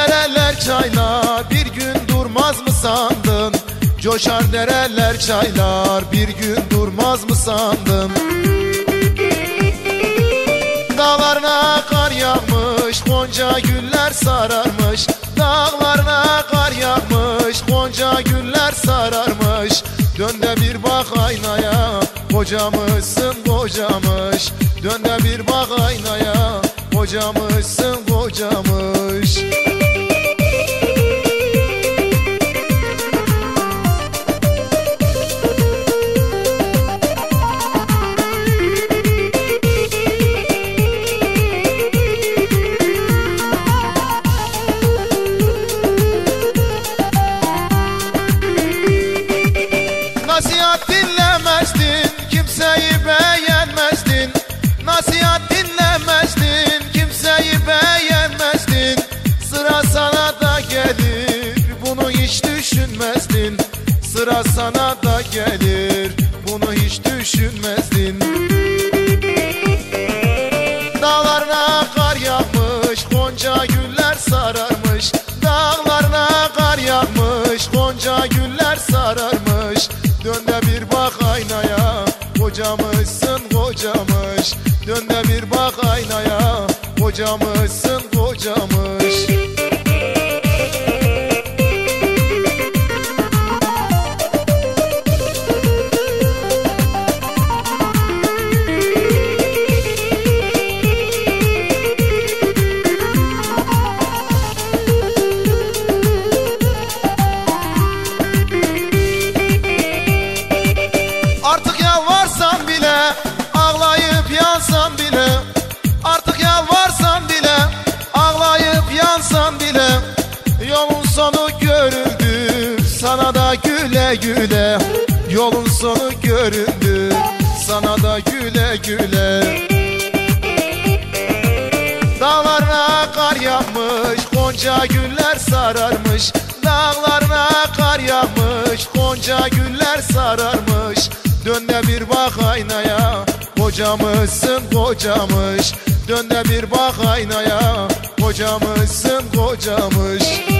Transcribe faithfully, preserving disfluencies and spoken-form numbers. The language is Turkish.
dereler çaylar bir gün durmaz mı sandın? Coşar dereler çaylar bir gün durmaz mı sandın? Dağlarına kar yağmış, gonca güller sararmış. Dağlarına kar yağmış, gonca güller sararmış. Dön de bir bak aynaya, kocamışsın kocamış. Dön de bir bak aynaya, kocamışsın kocamış. Nasihat dinlemezdin, kimseyi beğenmezdin. Nasihat dinlemezdin, kimseyi beğenmezdin. Sıra sana da gelir, bunu hiç düşünmezdin. Sıra sana da gelir, bunu hiç düşünmezdin. Dağlarına kar yağmış, gonca güller sararmış. Dağlarına kar yağmış, gonca güller sararmış. Dön de bir bak aynaya, kocamışsın kocamış. Dön de bir bak aynaya, kocamışsın kocamış. Artık yalvarsan bile, ağlayıp yansan bile. Artık yalvarsan bile, ağlayıp yansan bile. Yolun sonu göründü, sana da güle güle. Yolun sonu göründü, sana da güle güle. Dağlarına kar yağmış, gonca güller sararmış. Dağlarına kar yağmış, gonca güller sararmış. Dön de bir bak aynaya, kocamışsın kocamış. Dön de bir bak aynaya, kocamışsın kocamış.